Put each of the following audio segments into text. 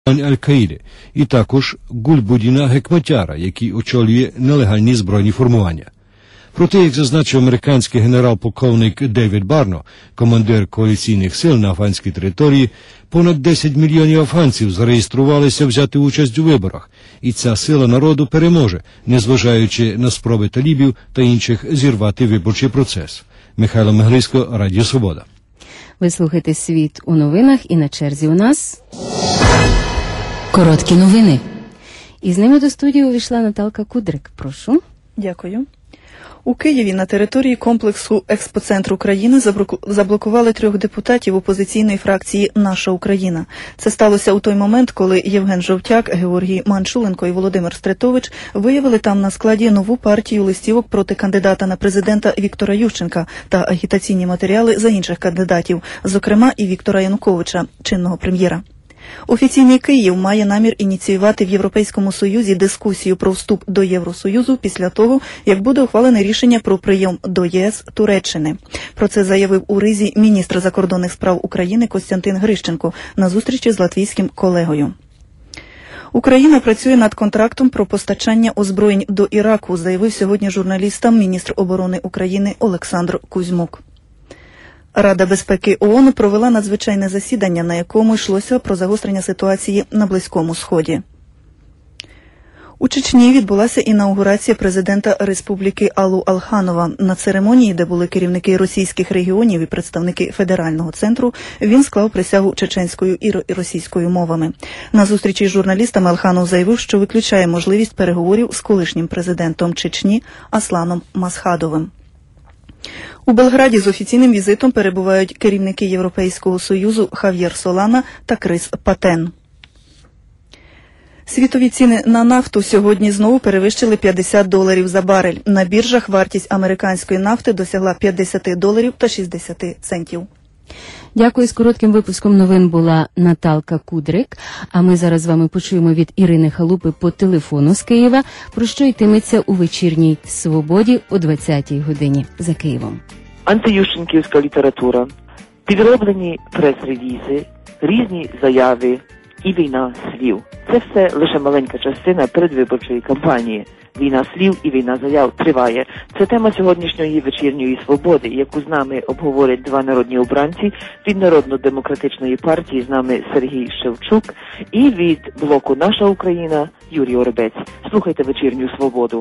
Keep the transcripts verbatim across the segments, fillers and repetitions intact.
Аль-Каїди, і також Гульбудіна Гекматяра, який очолює нелегальні збройні формування. Проте, як зазначив американський генерал-полковник Девід Барно, командир коаліційних сил на афганській території, понад десять мільйонів афганців зареєструвалися взяти участь у виборах, і ця сила народу переможе, незважаючи на спроби талібів та інших зірвати виборчий процес. Михайло Меглисько, Радіо Свобода. Ви слухаєте «Світ у новинах», і на черзі у нас короткі новини. І з ними до студії увійшла Наталка Кудрик. Прошу. Дякую. У Києві на території комплексу експоцентру країни заблокували трьох депутатів опозиційної фракції «Наша Україна». Це сталося у той момент, коли Євген Жовтяк, Георгій Манчуленко і Володимир Стритович виявили там на складі нову партію листівок проти кандидата на президента Віктора Ющенка та агітаційні матеріали за інших кандидатів, зокрема і Віктора Януковича, чинного прем'єра. Офіційний Київ має намір ініціювати в Європейському Союзі дискусію про вступ до Євросоюзу після того, як буде ухвалене рішення про прийом до ЄС Туреччини. Про це заявив у Ризі міністр закордонних справ України Костянтин Грищенко на зустрічі з латвійським колегою. Україна працює над контрактом про постачання озброєнь до Іраку, заявив сьогодні журналістам міністр оборони України Олександр Кузьмук. Рада безпеки ООН провела надзвичайне засідання, на якому йшлося про загострення ситуації на Близькому Сході. У Чечні відбулася інаугурація президента Республіки Аллу Алханова. На церемонії, де були керівники російських регіонів і представники федерального центру, він склав присягу чеченською і російською мовами. На зустрічі з журналістами Алханов заявив, що виключає можливість переговорів з колишнім президентом Чечні Асланом Масхадовим. У Белграді з офіційним візитом перебувають керівники Європейського Союзу Хав'єр Солана та Крис Патен. Світові ціни на нафту сьогодні знову перевищили п'ятдесят доларів за барель. На біржах вартість американської нафти досягла п'ятдесят доларів та шістдесят центів. Дякую. З коротким випуском новин була Наталка Кудрик. А ми зараз з вами почуємо від Ірини Халупи по телефону з Києва, про що йтиметься у вечірній «Свободі» о двадцятій годині за Києвом. Антиющенківська література, підроблені прес-релізи, різні заяви і війна слів. Це все лише маленька частина передвиборчої кампанії. Війна слів і війна заяв триває. Це тема сьогоднішньої вечірньої «Свободи», яку з нами обговорять два народні обранці від Народно-демократичної партії, з нами Сергій Шевчук, і від блоку «Наша Україна» Юрій Оробець. Слухайте вечірню «Свободу».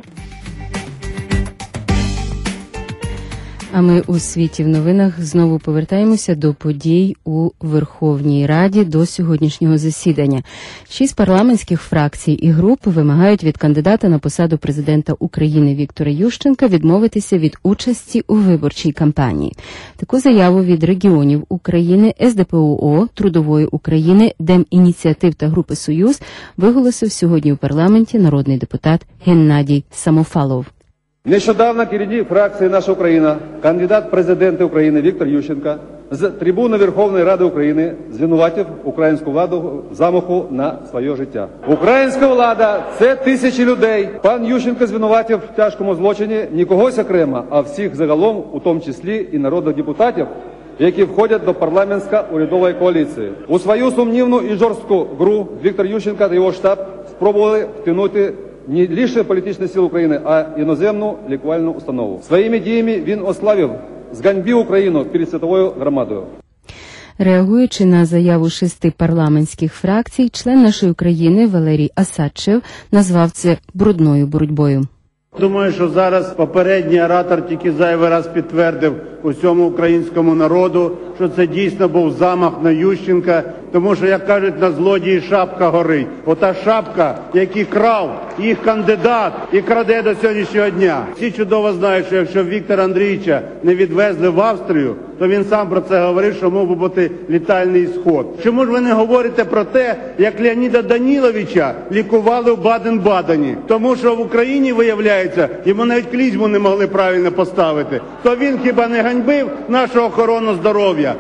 А ми у «Світі в новинах» знову повертаємося до подій у Верховній Раді, до сьогоднішнього засідання. Шість парламентських фракцій і груп вимагають від кандидата на посаду президента України Віктора Ющенка відмовитися від участі у виборчій кампанії. Таку заяву від регіонів України, ес де пе о, Трудової України, Демініціатив та групи «Союз» виголосив сьогодні у парламенті народний депутат Геннадій Самофалов. Нещодавно керівник фракції «Наша Україна», кандидат президента України Віктор Ющенко з трибуни Верховної Ради України звинуватив українську владу в замаху на своє життя. Українська влада – це тисячі людей. Пан Ющенко звинуватив в тяжкому злочині не когось окремо, а всіх загалом, у тому числі і народних депутатів, які входять до парламентсько-урядової коаліції. У свою сумнівну і жорстку гру Віктор Ющенко та його штаб спробували втягнути не лише політичні сили України, а іноземну лікувальну установу. Своїми діями він ославив, зганьбив Україну перед світовою громадою. Реагуючи на заяву шести парламентських фракцій, член «Нашої України» Валерій Осадчев назвав це брудною боротьбою. Думаю, що зараз попередній оратор тільки зайвий раз підтвердив усьому українському народу, що це дійсно був замах на Ющенка, тому що, як кажуть, на злодії шапка горить. Ота шапка, який крав їх кандидат і краде до сьогоднішнього дня. Всі чудово знають, що якщо Віктора Андрійовича не відвезли в Австрію, то він сам про це говорив, що мав би бути літальний ісход. Чому ж ви не говорите про те, як Леоніда Даніловича лікували в Баден-Бадені? Тому що в Україні, виявляється, йому навіть клізму не могли правильно поставити. То він хіба не ганьбив нашу охорону здоров'я?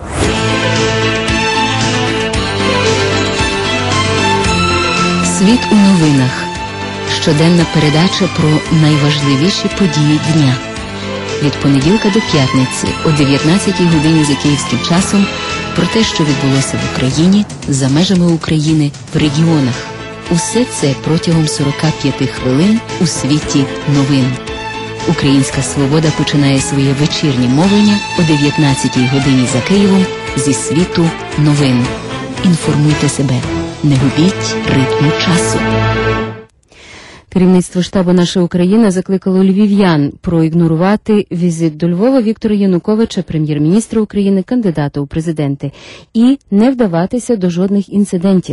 Світ у новинах. Щоденна передача про найважливіші події дня. Від понеділка до п'ятниці о дев'ятнадцятій годині за київським часом про те, що відбулося в Україні, за межами України, в регіонах. Усе це протягом сорока п'яти хвилин у світі новин. Українська Свобода починає своє вечірнє мовлення о дев'ятнадцятій годині за Києвом зі світу новин. Інформуйте себе, не губіть ритму часу. Керівництво штабу «Наша Україна» закликало львів'ян проігнорувати візит до Львова Віктора Януковича, прем'єр-міністра України, кандидата у президенти, і не вдаватися до жодних інцидентів.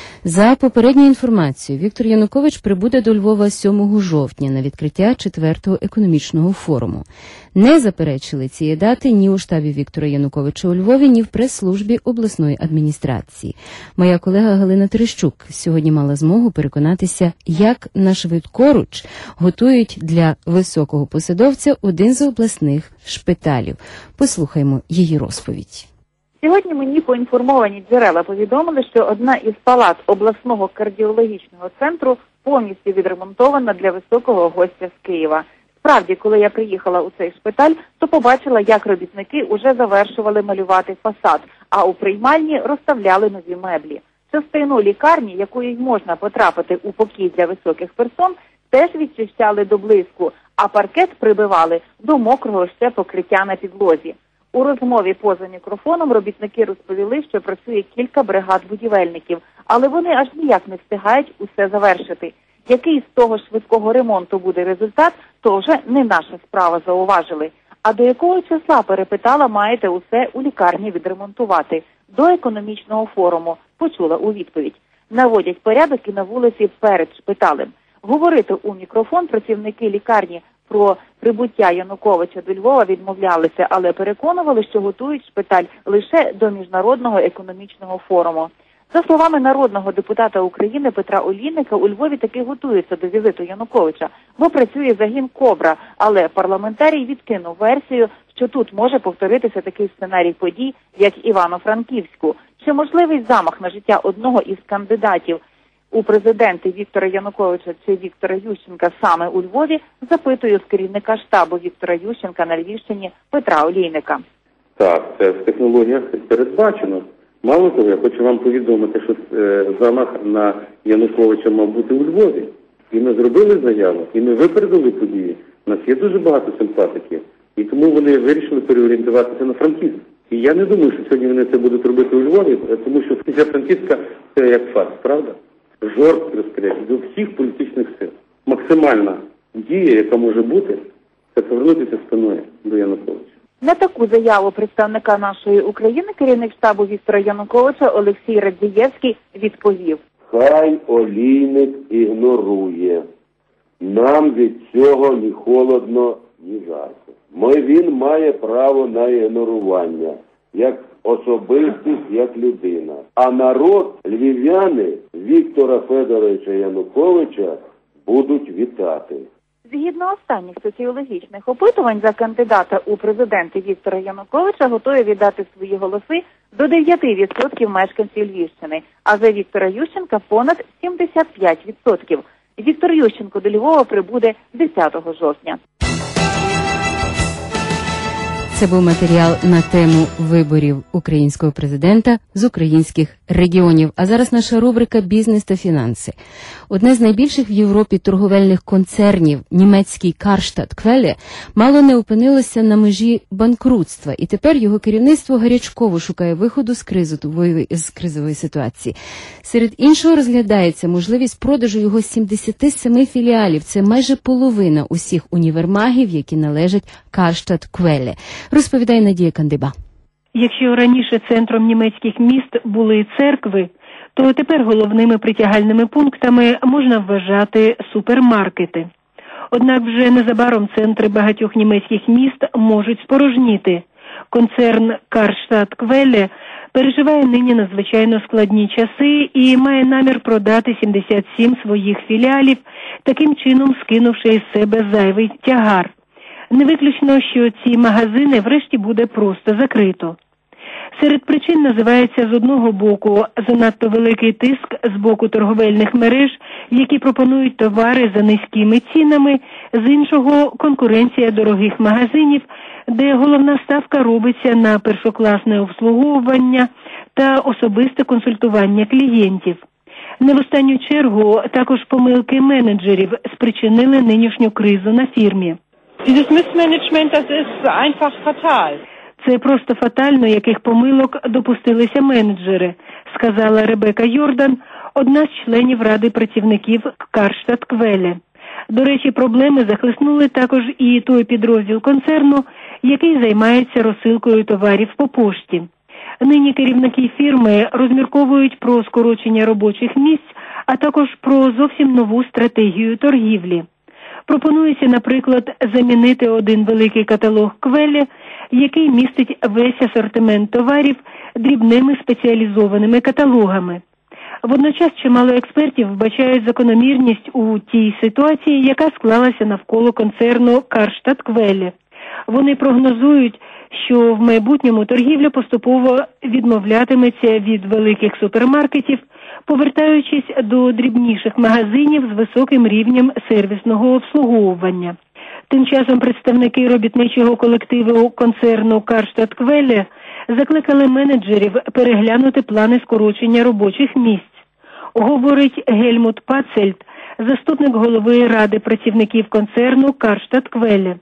За попередньою інформацією, Віктор Янукович прибуде до Львова сьомого жовтня на відкриття четвертого економічного форуму. Не заперечили цієї дати ні у штабі Віктора Януковича у Львові, ні в прес-службі обласної адміністрації. Моя колега Галина Терещук сьогодні мала змогу переконатися, як на швидкоруч готують для високого посадовця один з обласних шпиталів. Послухаймо її розповідь. Сьогодні мені поінформовані джерела повідомили, що одна із палат обласного кардіологічного центру повністю відремонтована для високого гостя з Києва. Справді, коли я приїхала у цей шпиталь, то побачила, як робітники уже завершували малювати фасад, а у приймальні розставляли нові меблі. Частину лікарні, якою й можна потрапити у покій для високих персон, теж відчищали до блиску, а паркет прибивали до мокрого ще покриття на підлозі. У розмові поза мікрофоном робітники розповіли, що працює кілька бригад будівельників, але вони аж ніяк не встигають усе завершити. Який з того швидкого ремонту буде результат, то вже не наша справа, зауважили. А до якого числа, перепитала, маєте усе у лікарні відремонтувати? До економічного форуму, почула у відповідь. Наводять порядок і на вулиці перед шпиталем. Говорити у мікрофон працівники лікарні про прибуття Януковича до Львова відмовлялися, але переконували, що готують шпиталь лише до Міжнародного економічного форуму. За словами народного депутата України Петра Олійника, у Львові таки готуються до візиту Януковича, бо працює загін «Кобра», але парламентарій відкинув версію, що тут може повторитися такий сценарій подій, як Івано-Франківську. Чи можливий замах на життя одного із кандидатів у президенти Віктора Януковича чи Віктора Ющенка саме у Львові, запитую з керівника штабу Віктора Ющенка на Львівщині Петра Олійника. Так, це в технологіях передбачено. Мало того, я хочу вам повідомити, що е, замах на Януковича мав бути у Львові. І ми зробили заяву, і ми випередили події. У нас є дуже багато симпатиків. І тому вони вирішили переорієнтуватися на Франківськ. І я не думаю, що сьогодні вони це будуть робити у Львові, тому що після Франківська це як факт, правда? Жорстко розкрити до всіх політичних сил. Максимальна дія, яка може бути, це повернутися спиною до Януковича. На таку заяву представника «Нашої України» керівник штабу Віктора Януковича Олексій Радзієвський відповів. Хай Олійник ігнорує. Нам від цього ні холодно, ні жарко. Ми, він має право на ігнорування, як особистість, як людина. А народ, львів'яни Віктора Федоровича Януковича будуть вітати. Згідно останніх соціологічних опитувань, за кандидата у президенти Віктора Януковича готові віддати свої голоси до дев'ять відсотків мешканців Львівщини, а за Віктора Ющенка понад сімдесят п'ять відсотків. Віктор Ющенко до Львова прибуде десятого жовтня. Це був матеріал на тему виборів українського президента з українських регіонів. А зараз наша рубрика «Бізнес та фінанси». Одне з найбільших в Європі торговельних концернів, німецький Карштадт Квеле, мало не опинилося на межі банкрутства, і тепер його керівництво гарячково шукає виходу з кризової, з кризової ситуації. Серед іншого розглядається можливість продажу його сімдесят сім філіалів. Це майже половина усіх універмагів, які належать Карштадт Квеле. Розповідає Надія Кандиба. Якщо раніше центром німецьких міст були церкви, то тепер головними притягальними пунктами можна вважати супермаркети. Однак вже незабаром центри багатьох німецьких міст можуть спорожніти. Концерн Карштадт Квеле переживає нині надзвичайно складні часи і має намір продати сімдесят сім своїх філіалів, таким чином скинувши із себе зайвий тягар. Не виключно, що ці магазини врешті буде просто закрито. Серед причин називається з одного боку занадто великий тиск з боку торговельних мереж, які пропонують товари за низькими цінами, з іншого – конкуренція дорогих магазинів, де головна ставка робиться на першокласне обслуговування та особисте консультування клієнтів. Не в останню чергу також помилки менеджерів спричинили нинішню кризу на фірмі. Dieses Missmanagement, das ist einfach fatal. Це просто фатально, яких помилок допустилися менеджери, сказала Ребека Йордан, одна з членів Ради працівників Карштадт Квеле. До речі, проблеми захлеснули також і той підрозділ концерну, який займається розсилкою товарів по пошті. Нині керівники фірми розмірковують про скорочення робочих місць, а також про зовсім нову стратегію торгівлі. Пропонується, наприклад, замінити один великий каталог Квеле, який містить весь асортимент товарів, дрібними спеціалізованими каталогами. Водночас чимало експертів вбачають закономірність у тій ситуації, яка склалася навколо концерну Карштадт Квеле. Вони прогнозують, що в майбутньому торгівля поступово відмовлятиметься від великих супермаркетів, повертаючись до дрібніших магазинів з високим рівнем сервісного обслуговування. Тим часом представники робітничого колективу концерну Карштадт Квеле закликали менеджерів переглянути плани скорочення робочих місць. Говорить Гельмут Пацельд, заступник голови Ради працівників концерну Карштадт Квеле.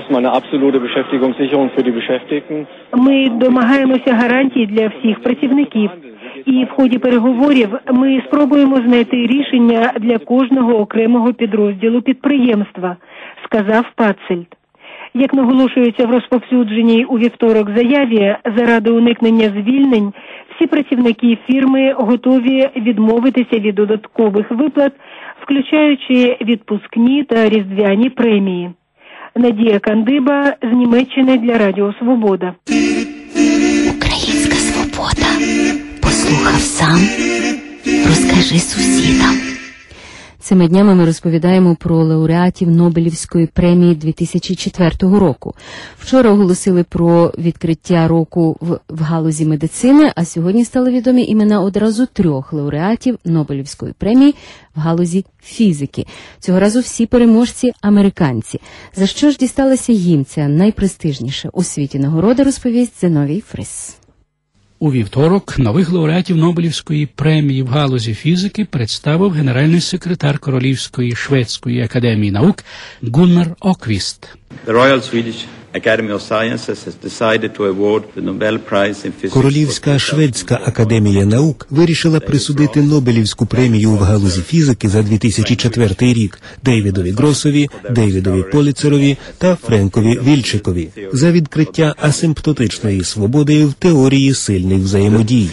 Ми домагаємося гарантій для всіх працівників. І в ході переговорів ми спробуємо знайти рішення для кожного окремого підрозділу підприємства, сказав Пацельд. Як наголошується в розповсюдженій у вівторок заяві, заради уникнення звільнень, всі працівники фірми готові відмовитися від додаткових виплат, включаючи відпускні та різдвяні премії. Надія Кандиба з Німеччини для Радіо Свобода. Українська свобода. Послухав сам, розкажи сусідам. Цими днями ми розповідаємо про лауреатів Нобелівської премії дві тисячі четвертого року. Вчора оголосили про відкриття року в, в галузі медицини, а сьогодні стали відомі імена одразу трьох лауреатів Нобелівської премії в галузі фізики. Цього разу всі переможці – американці. За що ж дісталася їм ця найпрестижніша у світі нагорода, розповість Зиновій Фрис. У вівторок нових лауреатів Нобелівської премії в галузі фізики представив генеральний секретар Королівської шведської академії наук Гуннар Оквіст. Королівська шведська академія наук вирішила присудити Нобелівську премію в галузі фізики за дві тисячі четвертий рік Дейвідові Гросові, Дейвідові Поліцерові та Френкові Вільчикові за відкриття асимптотичної свободи в теорії сильних взаємодій.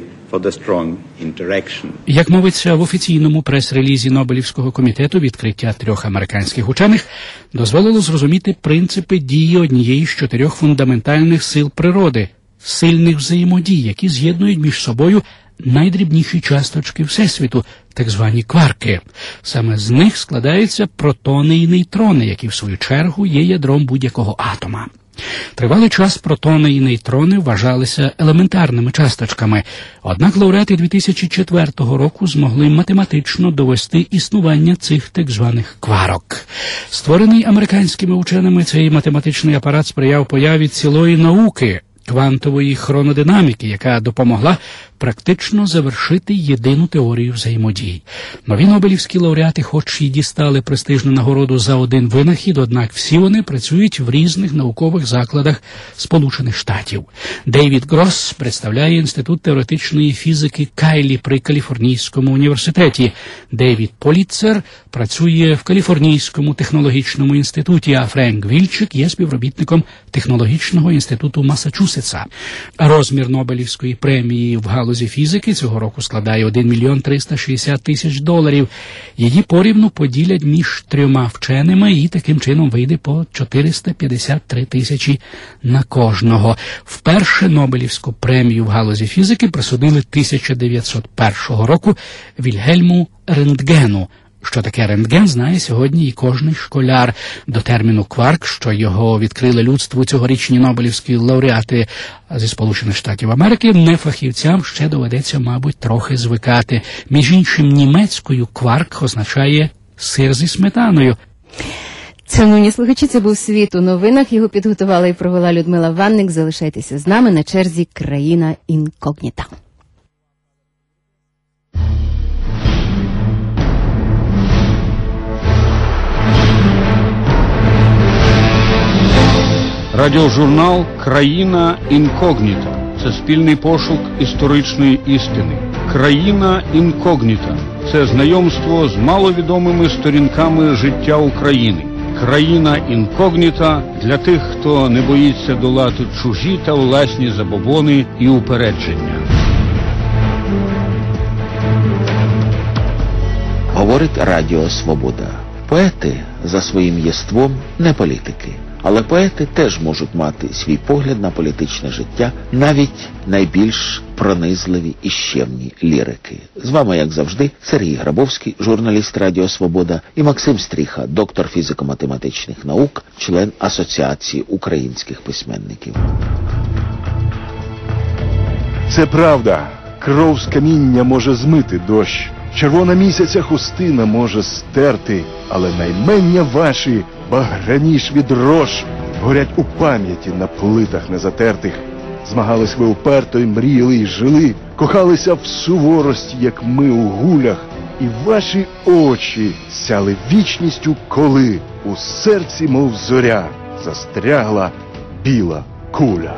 Як мовиться в офіційному прес-релізі Нобелівського комітету, відкриття трьох американських учених дозволило зрозуміти принципи дії однієї з чотирьох фундаментальних сил природи – сильних взаємодій, які з'єднують між собою найдрібніші часточки Всесвіту, так звані кварки. Саме з них складаються протони і нейтрони, які в свою чергу є ядром будь-якого атома. Тривалий час протони і нейтрони вважалися елементарними часточками, однак лауреати дві тисячі четвертого року змогли математично довести існування цих так званих кварок. Створений американськими ученими, цей математичний апарат сприяв появі цілої науки – квантової хронодинаміки, яка допомогла практично завершити єдину теорію взаємодій. Нові нобелівські лауреати хоч і дістали престижну нагороду за один винахід, однак всі вони працюють в різних наукових закладах Сполучених Штатів. Дейвід Гросс представляє Інститут теоретичної фізики Кайлі при Каліфорнійському університеті. Дейвід Поліцер працює в Каліфорнійському технологічному інституті, а Френк Вільчик є співробітником Технологічного інституту Масачусетса. Розмір Нобелівської премії в галузі фізики цього року складає один мільйон триста шістдесят тисяч доларів. Її порівну поділять між трьома вченими і таким чином вийде по чотириста п'ятдесят три тисячі на кожного. Вперше Нобелівську премію в галузі фізики присудили тисяча дев'ятсот першого року Вільгельму Рентгену, Що таке рентген, знає сьогодні і кожний школяр. До терміну кварк, що його відкрили людству цьогорічні нобелівські лауреати зі Сполучених Штатів Америки, нефахівцям ще доведеться, мабуть, трохи звикати. Між іншим, німецькою кварк означає сир зі сметаною. Шановні слухачі, це був «Світ у новинах». Його підготувала і провела Людмила Ванник. Залишайтеся з нами, на черзі «Країна інкогніта». Радіожурнал «Країна інкогніта» – це спільний пошук історичної істини. «Країна інкогніта» – це знайомство з маловідомими сторінками життя України. «Країна інкогніта» для тих, хто не боїться долати чужі та власні забобони і упередження. Говорить Радіо Свобода. Поети за своїм єством не політики. Але поети теж можуть мати свій погляд на політичне життя, навіть найбільш пронизливі і щемні лірики. З вами, як завжди, Сергій Грабовський, журналіст Радіо Свобода, і Максим Стріха, доктор фізико-математичних наук, член Асоціації українських письменників. Це правда. Кров з каміння може змити дощ. Червона місяця хустина може стерти, але наймення ваші, багряніш від рож, горять у пам'яті на плитах незатертих. Змагались ви уперто й мріяли й жили, кохалися в суворості, як ми у гулях, і ваші очі сяли вічністю, коли у серці, мов зоря, застрягла біла куля.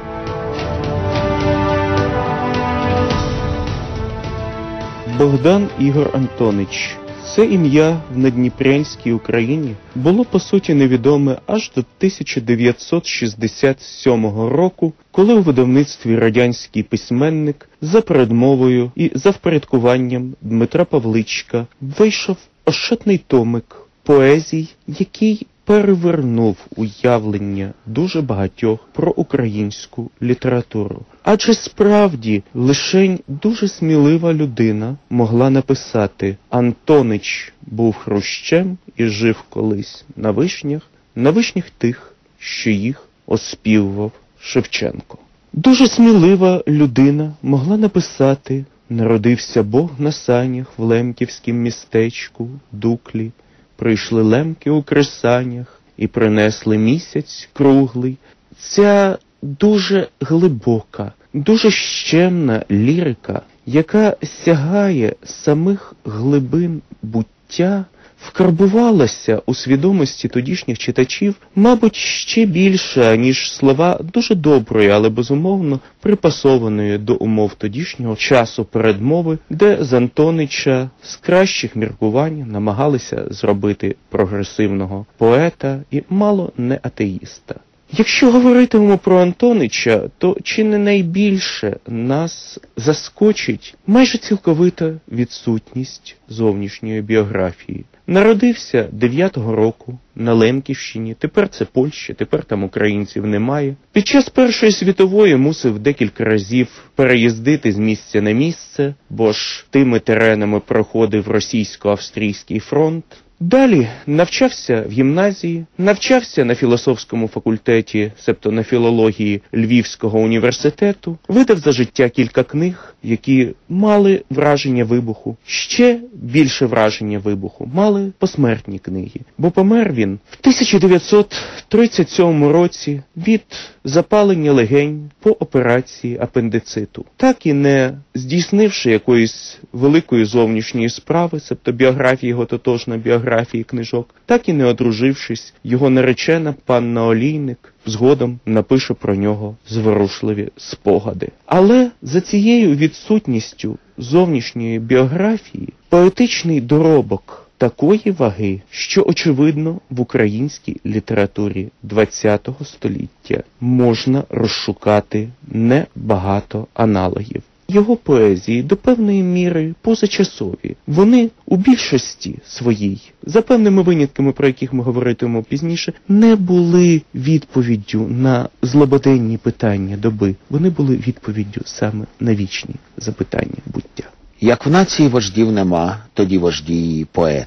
Богдан Ігор Антонич. Це ім'я в надніпрянській Україні було по суті невідоме аж до тисяча дев'ятсот шістдесят сьомого року, коли у видавництві «Радянський письменник» за передмовою і за впорядкуванням Дмитра Павличка вийшов ошатний томик поезій, який перевернув уявлення дуже багатьох про українську літературу. Адже справді лишень дуже смілива людина могла написати: «Антонич був хрущем і жив колись на вишнях, на вишнях тих, що їх оспівував Шевченко». Дуже смілива людина могла написати: «Народився Бог на санях в лемківськім містечку, Дуклі. Прийшли лемки у кресанях і принесли місяць круглий». Ця дуже глибока, дуже щемна лірика, яка сягає самих глибин буття, вкарбувалася у свідомості тодішніх читачів, мабуть, ще більше, ніж слова дуже доброї, але безумовно припасованої до умов тодішнього часу передмови, де з Антонича з кращих міркувань намагалися зробити прогресивного поета і мало не атеїста. Якщо говоритимемо про Антонича, то чи не найбільше нас заскочить майже цілковита відсутність зовнішньої біографії. Народився дев'ятого року на Лемківщині, тепер це Польща, тепер там українців немає. Під час Першої світової мусив декілька разів переїздити з місця на місце, бо ж тими теренами проходив російсько-австрійський фронт. Далі навчався в гімназії, навчався на філософському факультеті, себто на філології Львівського університету, видав за життя кілька книг, які мали враження вибуху. Ще більше враження вибуху мали посмертні книги, бо помер він в тисяча дев'ятсот тридцять сьомому році від запалення легень по операції апендициту, так і не здійснивши якоїсь великої зовнішньої справи, себто біографії його тотожна біографії книжок, так і не одружившись, його наречена панна Олійник згодом напише про нього зворушливі спогади. Але за цією відсутністю зовнішньої біографії поетичний доробок такої ваги, що, очевидно, в українській літературі ХХ століття можна розшукати небагато аналогів. Його поезії до певної міри позачасові. Вони у більшості своїй, за певними винятками, про яких ми говоритимемо пізніше, не були відповіддю на злободенні питання доби. Вони були відповіддю саме на вічні запитання буття. Як в нації вождів нема, тоді вожді її поети.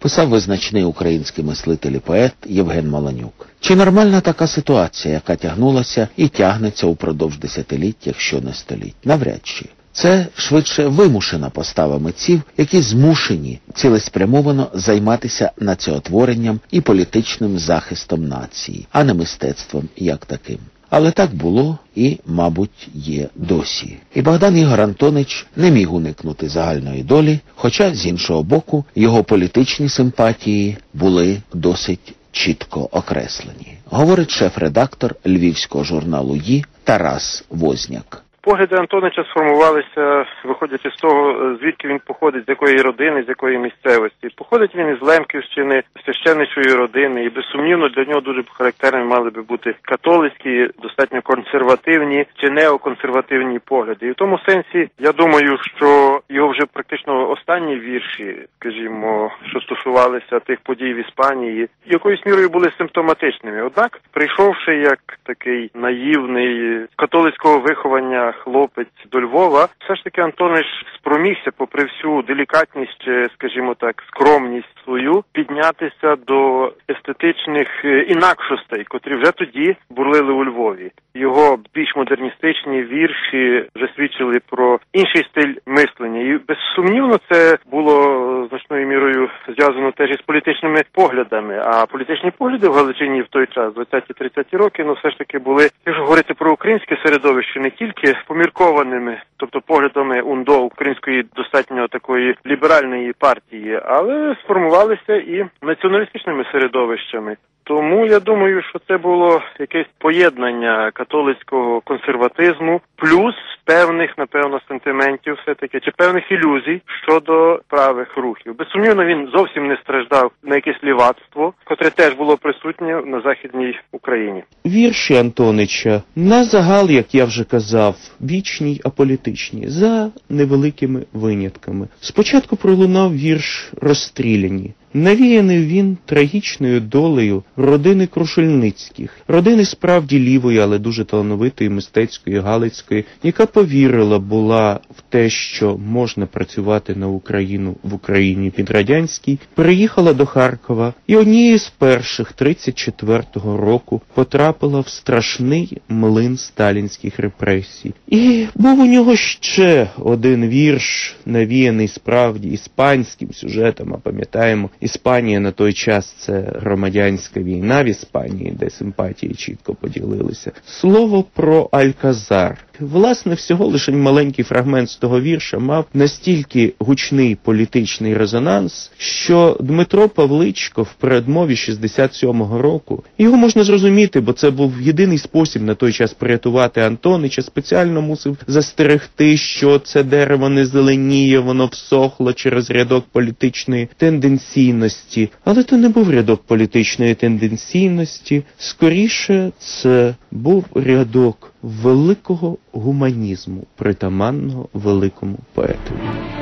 писав визначний український мислитель і поет Євген Маланюк. Чи нормальна така ситуація, яка тягнулася і тягнеться упродовж десятиліть, якщо не століть? Навряд чи. Це швидше вимушена постава митців, які змушені цілеспрямовано займатися націотворенням і політичним захистом нації, а не мистецтвом як таким. Але так було і, мабуть, є досі. І Богдан Ігор Антонич не міг уникнути загальної долі, хоча, з іншого боку, його політичні симпатії були досить чітко окреслені. Говорить шеф-редактор львівського журналу «Ї» Тарас Возняк. Погляди Антонича сформувалися, виходячи з того, звідки він походить, з якої родини, з якої місцевості. Походить він із Лемківщини, священничої родини, і безсумнівно для нього дуже характерними мали би бути католицькі, достатньо консервативні чи неоконсервативні погляди. І в тому сенсі, я думаю, що його вже практично останні вірші, скажімо, що стосувалися тих подій в Іспанії, якоюсь мірою були симптоматичними. Однак, прийшовши як такий наївний католицького виховання хлопець до Львова, все ж таки Антонич спромігся, попри всю делікатність, скажімо так, скромність свою, піднятися до естетичних інакшостей, котрі вже тоді бурлили у Львові. Його більш модерністичні вірші вже свідчили про інший стиль мислення. І безсумнівно це було значною мірою зв'язано теж із політичними поглядами. А політичні погляди в Галичині в той час, двадцяті-тридцяті роки, ну все ж таки були, якщо говорити про українське середовище, не тільки поміркованими, тобто поглядами УНДО, української достатньо такої ліберальної партії, але сформувалися і націоналістичними середовищами. Тому я думаю, що це було якесь поєднання католицького консерватизму плюс певних, напевно, сентиментів все-таки, чи певних ілюзій щодо правих рухів. Безсумнівно, він зовсім не страждав на якесь лівацтво, котре теж було присутнє на Західній Україні. Вірші Антонича на загал, як я вже казав, вічні, аполітичні, за невеликими винятками. Спочатку пролунав вірш «Розстріляні». Навіяний він трагічною долею родини Крушельницьких, родини справді лівої, але дуже талановитої мистецької Галицької, яка повірила була в те, що можна працювати на Україну в Україні під радянській, переїхала до Харкова і однією з перших тридцять четвертого року потрапила в страшний млин сталінських репресій. І був у нього ще один вірш, навіяний справді іспанським сюжетом, а пам'ятаємо, Іспанія на той час – це громадянська війна в Іспанії, де симпатії чітко поділилися. Слово про Альказар. Власне, всього лише маленький фрагмент з того вірша мав настільки гучний політичний резонанс, що Дмитро Павличко в передмові шістдесят сьомого року, його можна зрозуміти, бо це був єдиний спосіб на той час порятувати Антонича, спеціально мусив застерегти, що це дерево не зеленіє, воно всохло через рядок політичної тенденційності. Але то не був рядок політичної тенденційності, скоріше це був рядок великого гуманізму, притаманного великому поетові.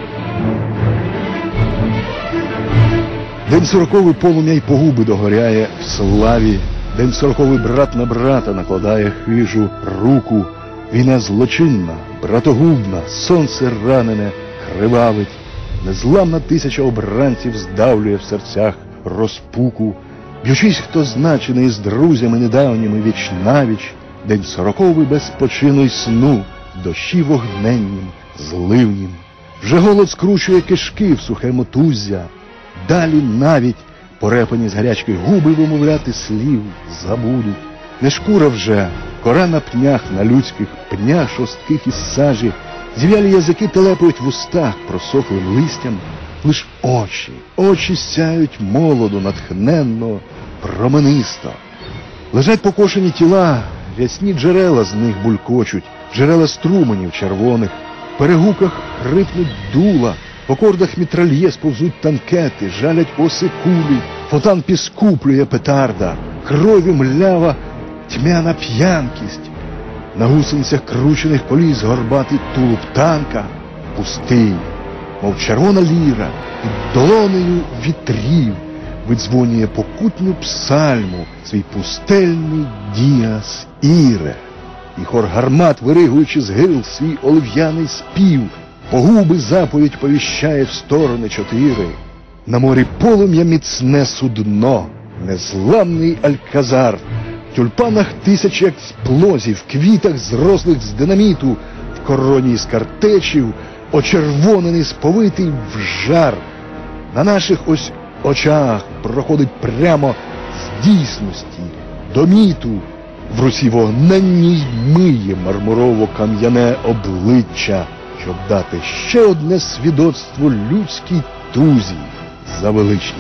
День сороковий полум'я й погуби догоряє в славі. День сороковий брат на брата накладає хижу руку. Війна злочинна, братогубна, сонце ранене кривавить. Незламна тисяча обранців здавлює в серцях розпуку. Б'ючись, хто значений з друзями недавніми віч-навіч, день сороковий без спочину й сну, дощі вогненнім, зливнім. Вже голод скручує кишки в сухе мотуззя, далі навіть порепані з гарячки губи вимовляти слів забудуть. Не шкура вже, кора на пнях, на людських пнях шостких із сажі, зів'ялі язики телепають в устах просохлим листям, лиш очі, очі сяють молодо, натхненно, променисто. Лежать покошені тіла, рясні джерела з них булькочуть, джерела струменів червоних, в перегуках хрипнуть дула, по кордах мітральє сповзуть танкети, жалять оси кулі, фонтан піску плює петарда, крові млява тьмяна п'янкість. На гусеницях кручених поліз горбатий тулуб танка, пустий, мов червона ліра, під долонею вітрів видзвонює покутню псальму свій пустельний діас іре. І хор гармат, виригуючи з гирл свій олив'яний спів, погуби заповідь повіщає в сторони чотири. На морі полум'я міцне судно, незламний Альказар, в тюльпанах тисячі експлозій, в квітах зрослих з динаміту, в короні з картечів, очервонений, сповитий в жар. На наших ось очах проходить прямо з дійсності до міту. В руці вогненній миє мармурово-кам'яне обличчя, щоб дати ще одне свідоцтво людській тузі за величність.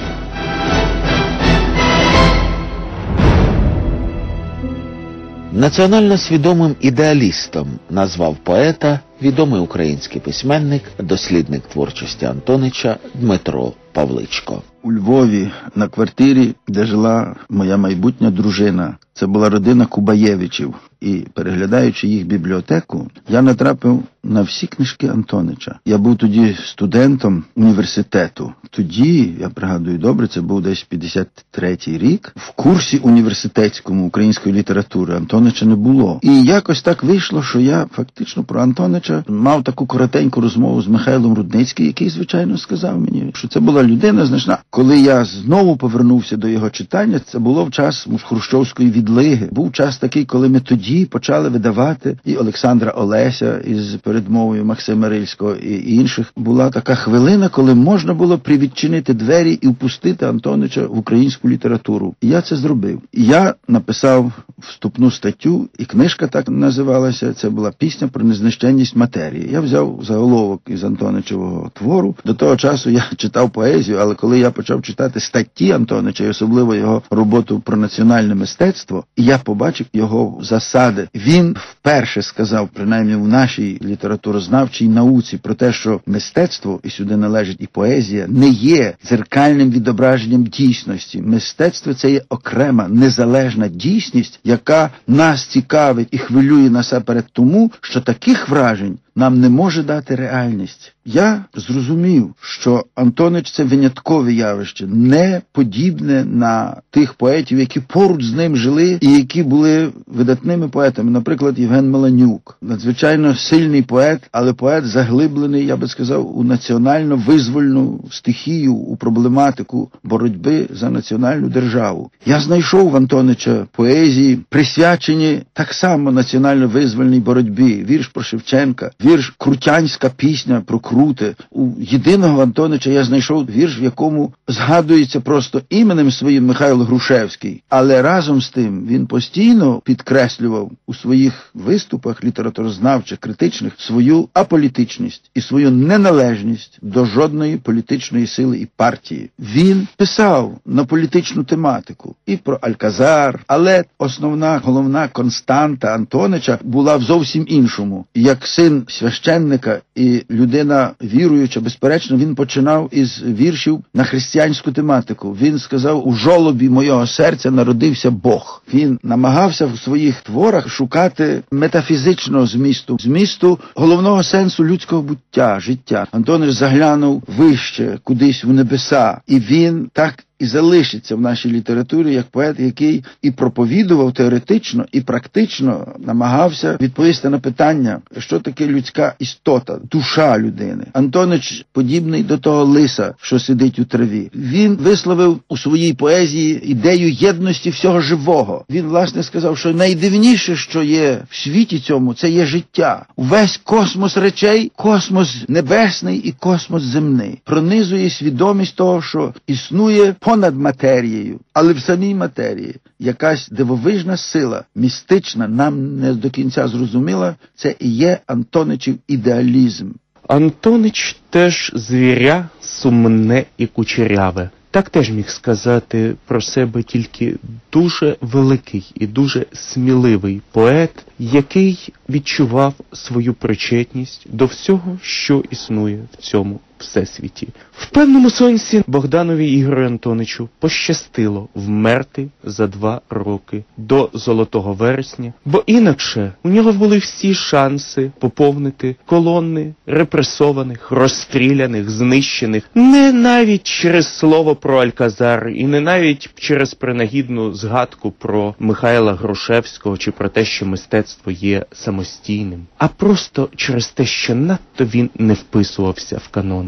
Національно свідомим ідеалістом назвав поета відомий український письменник, дослідник творчості Антонича Дмитро Павличко. У Львові на квартирі, де жила моя майбутня дружина, це була родина Кубаєвичів. І переглядаючи їх бібліотеку, я натрапив на всі книжки Антонича. Я був тоді студентом університету. Тоді, я пригадую добре, це був десь п'ятдесят третій рік, в курсі університетському української літератури Антонича не було. І якось так вийшло, що я фактично про Антонича мав таку коротеньку розмову з Михайлом Рудницьким, який, звичайно, сказав мені, що це була людина значна. Коли я знову повернувся до його читання, це було в час хрущовської відлиги. Був час такий, коли ми тоді почали видавати і Олександра Олеся із передмовою Максима Рильського і інших. Була така хвилина, коли можна було привідчинити двері і впустити Антонича в українську літературу. І я це зробив. Я написав вступну статтю, і книжка так називалася, це була пісня про незнищенність матерії. Я взяв заголовок із Антоничевого твору. До того часу я читав поезію, але коли я почав читати статті Антонича, і особливо його роботу про національне мистецтво, і я побачив його засади. Він вперше сказав, принаймні в нашій літературознавчій науці, про те, що мистецтво, і сюди належить і поезія, не є дзеркальним відображенням дійсності. Мистецтво – це є окрема, незалежна дійсність, яка нас цікавить і хвилює насамперед тому, що таких вражень нам не може дати реальність. Я зрозумів, що Антонич – це виняткове явище, не подібне на тих поетів, які поруч з ним жили і які були видатними поетами. Наприклад, Євген Меланюк. Надзвичайно сильний поет, але поет заглиблений, я би сказав, у національно-визвольну стихію, у проблематику боротьби за національну державу. Я знайшов в Антонича поезії, присвячені так само національно-визвольній боротьбі. Вірш про Шевченка, вірш «Крутянська пісня» про Крути. У єдиного Антонича я знайшов вірш, в якому згадується просто іменем своїм Михайло Грушевський. Але разом з тим він постійно підкреслював у своїх виступах літературознавчих, критичних, свою аполітичність і свою неналежність до жодної політичної сили і партії. Він писав на політичну тематику і про Альказар, але основна, головна константа Антонича була в зовсім іншому. Як син священника і людина віруюча, безперечно, він починав із віршів на християнську тематику. Він сказав, у жолобі мого серця народився Бог. Він намагався в своїх творах шукати метафізичного змісту, змісту головного сенсу людського буття, життя. Антонич заглянув вище, кудись в небеса, і він так і залишиться в нашій літературі як поет, який і проповідував теоретично, і практично намагався відповісти на питання, що таке людська істота, душа людини. Антонич подібний до того лиса, що сидить у траві. Він висловив у своїй поезії ідею єдності всього живого. Він, власне, сказав, що найдивніше, що є в світі цьому, це є життя. Увесь космос речей, космос небесний і космос земний, пронизує свідомість того, що існує понад матерією, але в самій матерії якась дивовижна сила, містична, нам не до кінця зрозуміла, це і є Антоничів ідеалізм. Антонич теж звіря сумне і кучеряве. Так теж міг сказати про себе тільки дуже великий і дуже сміливий поет, який відчував свою причетність до всього, що існує в цьому всесвіті. В певному сенсі Богданові Ігорю Антоничу пощастило вмерти за два роки до Золотого вересня, бо інакше у нього були всі шанси поповнити колони репресованих, розстріляних, знищених, не навіть через слово про Альказар і не навіть через принагідну згадку про Михайла Грушевського чи про те, що мистецтво є самостійним, а просто через те, що надто він не вписувався в канони.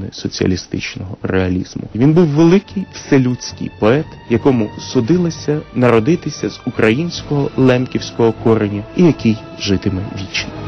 ікони соціалістичного реалізму. Він був великий вселюдський поет, якому судилося народитися з українського лемківського кореня і який житиме вічно.